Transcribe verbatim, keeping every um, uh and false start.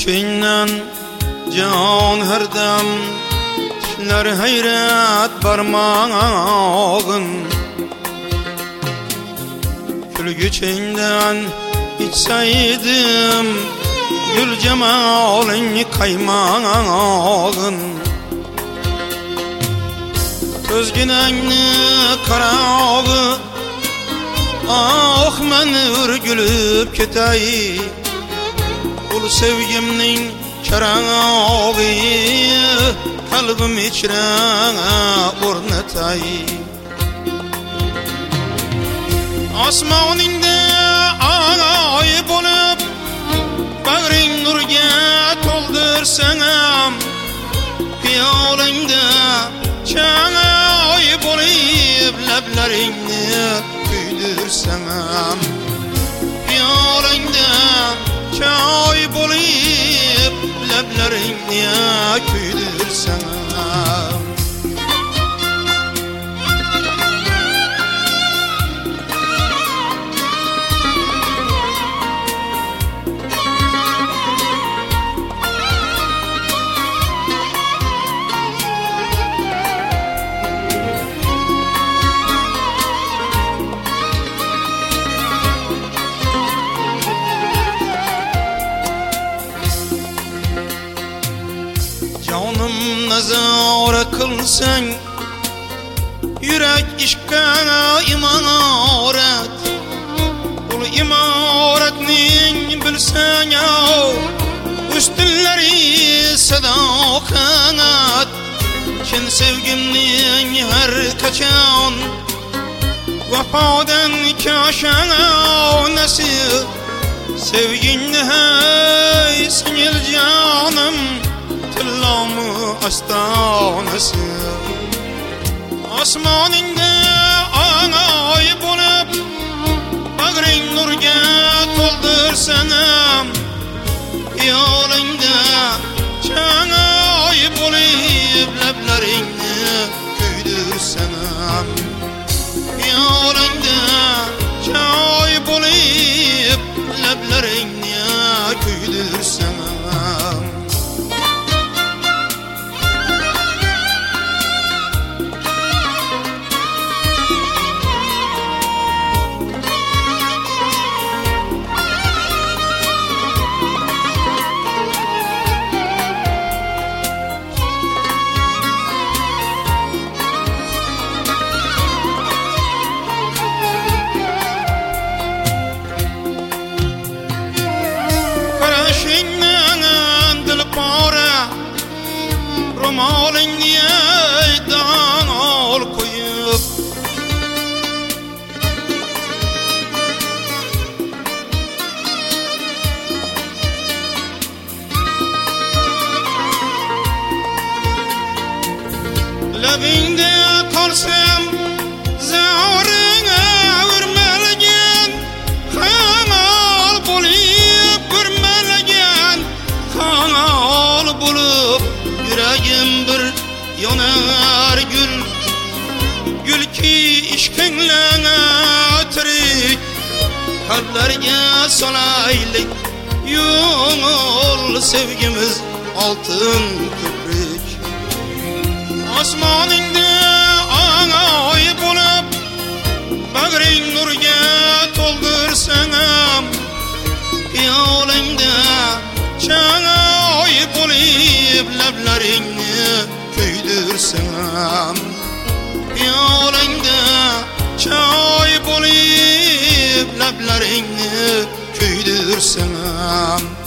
göçeğinden can herdem tişler hayret barmağın. Gül göçeğinden içseydim gül cemalin kaymağın. Özgünenni karağı ah men ürgülüp ketay. Ul sevgimnin çarağı kalbim içre ornatay. Asmaninde ay bolup bağrın nurga toldursam, piyolingda çay bolup lablaringni kuydursam. Piyolingda çay bolup lablaringni kuydursam. Canım nazara kılsan, yürek işka imaret. Ul imaretnin bilsen ya, üstünleri sadakat. Çin sevgimnin her kaçan, vefadan kaşan nasıl. Sevginni hey sinil canım, Tillamı astanası. Asmaninde ay bolup bağrın nurga toldursam, yolingda çay bolup lablaringni kuydursam. Yolingda çay bolup lablaringni kuydursam. Romalin diye dağıl koyup, labinde kalsam zarına vurmalgen, kanal bulup vurmalgen, kanal bulup yüreğim bir yanar gül. Gül ki işkinlene tirik, kalplerge salaylık. Yol sevgimiz altın köprük. Asmaninde ay bolup bağrın nurga toldursam, yolingda çay bolup lablaringni kuydursam. Yolingda çay bolup lablaringni kuydursam.